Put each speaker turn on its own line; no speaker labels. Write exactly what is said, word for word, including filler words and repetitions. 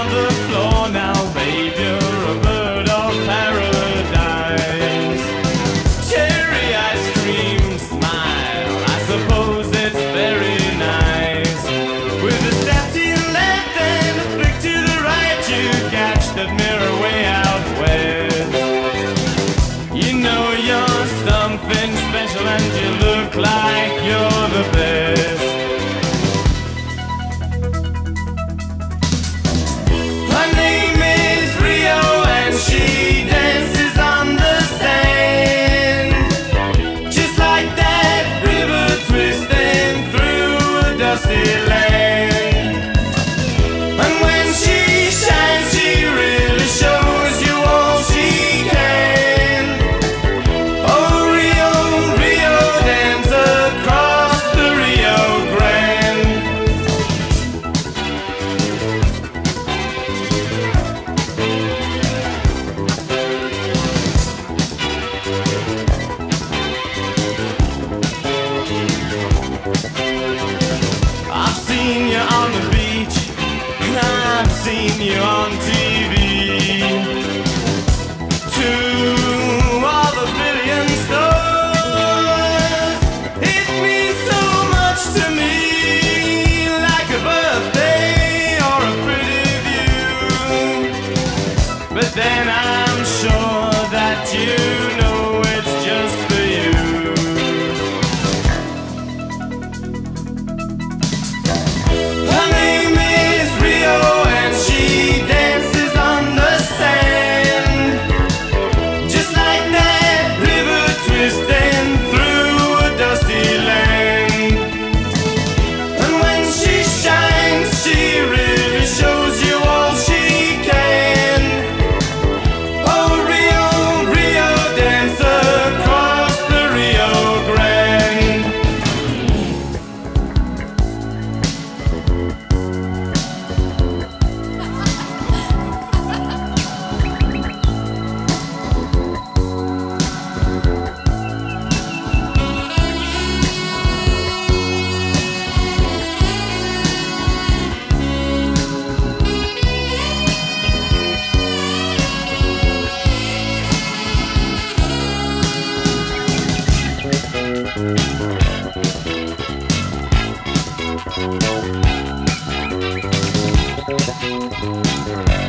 on the floor now, babe, you're a bird of paradise. Cherry ice cream smile, I suppose it's very nice. With a step to your left and a flick to the right, you catch that mirror way out west. You know you're something special and you look like you're the best. Her name is Rio and she dances on the sand, just like that river twisting through a dusty land. And when she shines, she really shows you all she can. Oh, Rio, Rio, dance across the Rio Grande. I've seen you on the beach, and I've seen you on T V. To all the billion stars, it means so much to me, like a birthday or a pretty view. But then I'm sure that you know it's just for you. Her name is Rio and she dances on the sand, just like that river twisting through a dusty land. And when she shines, she really shows you all she can. Oh, Rio, Rio, dance across the Rio Grande.
Thank you.